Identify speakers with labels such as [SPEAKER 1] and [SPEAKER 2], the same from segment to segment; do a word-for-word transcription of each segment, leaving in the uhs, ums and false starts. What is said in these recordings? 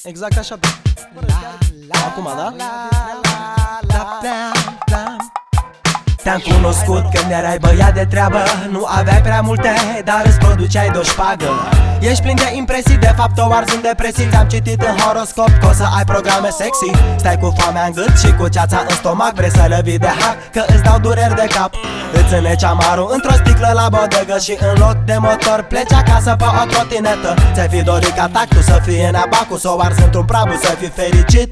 [SPEAKER 1] Exact așa. Acum, da?
[SPEAKER 2] Te-am cunoscut când erai băiat de treabă. Nu aveai prea multe, dar îți produceai de-o șpagă. Ești plin de impresii, de fapt o arzi în depresii. Ți-am citit în horoscop că o să ai programe sexy. Stai cu foamea în gât și cu ceața în stomac. Vrei să le vii de hack, că îți dau dureri de cap. Îți înneci amarul într-o sticlă la bodegă și în loc de motor pleci acasă pe o trotinetă. Ți-ai fi dorit ca tactul să fie în abacu, să o arzi într-un prabul, să fii fericit.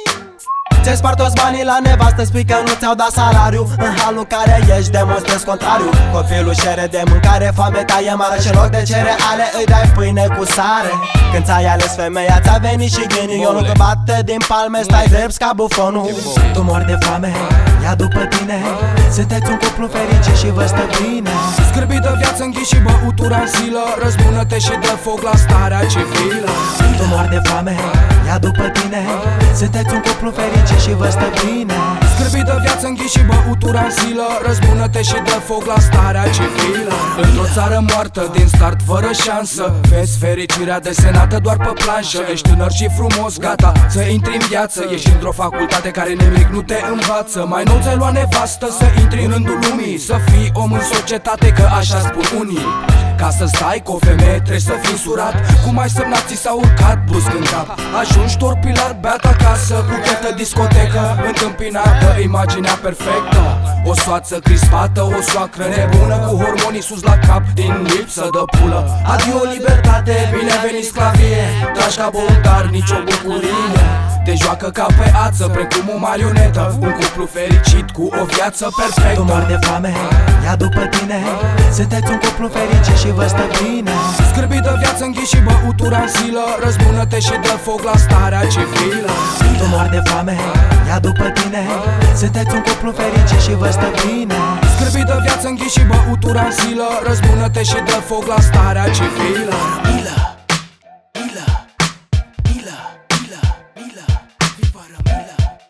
[SPEAKER 2] Ți-ai spart toți banii la nevastă, spui că nu ți-au dat salariu. În halul care ești demonstrezi contrariu. Copilul cere de mâncare, foamea e mare și în loc de cereale îi dai pâine cu sare. Când ți-ai ales femeia, ți-a venit și ghinionul. Că bate din palme, stai drept ca bufonul. Tu mori de foame, ia după tine. Sunteți un cuplu fericit și vă stă bine.
[SPEAKER 3] Scârbit de viață, înghiși și băutura în silă. Răzbună-te și dă foc la starea civilă.
[SPEAKER 2] Tu mori de foame, ia după tine. Sunteți un cuplu fericit și vă stă bine.
[SPEAKER 3] Scârbit de viață, înghiși și băutura în silă. Răzbună-te și dă foc la starea civilă. Într-o țară moartă, din start fără șansă, vezi fericirea desenată doar pe planșă. Ești tânăr și frumos, gata să intri în viață. Ești într-o facultate care nimic nu te învață. Mai nou ți-ai luat nevastă, să intri în rândul lumii, să fii om în societate, că așa spun unii. Ca să stai cu o femeie trebuie să fii surat. Cum ai semnat, ți s-a urcat brusc în cap. Ajungi torpilat, beat acasă, cu chetă discotecă, întâmpinată, imaginea perfectă. O soață crispată, o soacră nebună, cu hormonii sus la cap, din lipsă de pulă. Adio libertate, bine a venit sclavie. Tragi ca băutar, nicio bucurie. Te joacă ca pe ață, precum o marionetă. Un cuplu fericit cu o viață perfectă.
[SPEAKER 2] Tu mori de foame, ia după tine. Sunteți un cuplu fericit și vă stă bine.
[SPEAKER 3] Scârbit de viață, înghiși și băutura în silă. Răzbună-te și dă foc la starea civilă.
[SPEAKER 2] Tu mori de foame, ia după tine. Sunteți un cuplu fericit și vă stă bine.
[SPEAKER 3] Scârbit de viață, înghiși și băutura în silă. Răzbună-te și dă foc la starea civilă.
[SPEAKER 2] Milă, milă, milă, milă, milă, fii fără milă.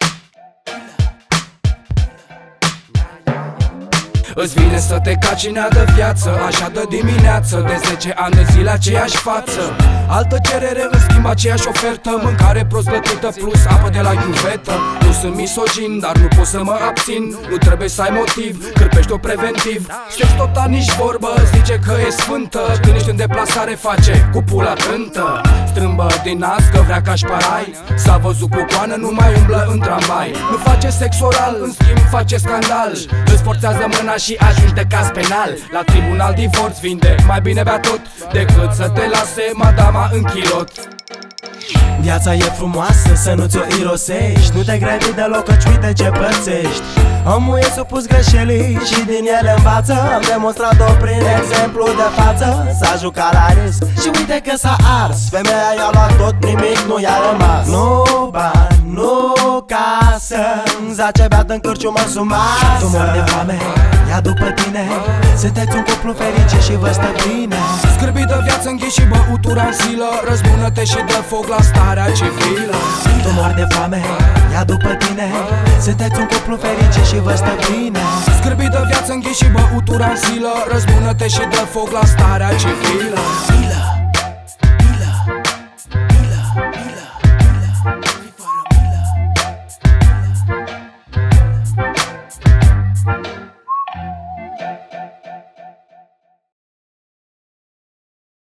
[SPEAKER 3] Îți vine să te caci în ea de viață, așa de dimineață, de zece ani de zile aceeași față. Altă cerere, în schimb aceeași ofertă. Mâncare prost plătită plus apă de la iuvetă. Nu sunt misogin, dar nu pot să mă abțin. Nu trebuie să ai motiv, cârpești-o preventiv. Sex total nici vorbă, zice că e sfântă. Când ești în deplasare face cu pula cântă. Strâmbă din nas că vrea ca șparai. S-a văzut cu coană, nu mai umblă în tramvai. Nu face sex oral, în schimb face scandal. Îți forțează mâna și ajungi de caz penal. La tribunal divorț vinde, mai bine bea tot decât să te lase madama în chilot.
[SPEAKER 2] Viața e frumoasă, să nu ți-o irosești. Nu te grăbi deloc, căci uite ce pățești. Omul e supus greșelii și din ele învață. Am demonstrat-o prin exemplu de față. S-a jucat la risc și uite că s-a ars. Femeia i-a luat tot, nimic nu i-a rămas. Nu bani, nu casă, zace beat în cârciumă sub masă. Tu mori de foame, ia după tine. Sunteți un cuplu fericit și vă stă bine.
[SPEAKER 3] Scârbit de viață, înghiși și băutura în silă. Răzbună-te și dă foc la starea civilă.
[SPEAKER 2] Tu mori de foame, ia după tine. Sunteți un cuplu fericit și vă stă bine.
[SPEAKER 3] Scârbit de viață, înghiși și băutura în silă. Răzbună-te și dă foc la starea civilă.
[SPEAKER 2] Milă.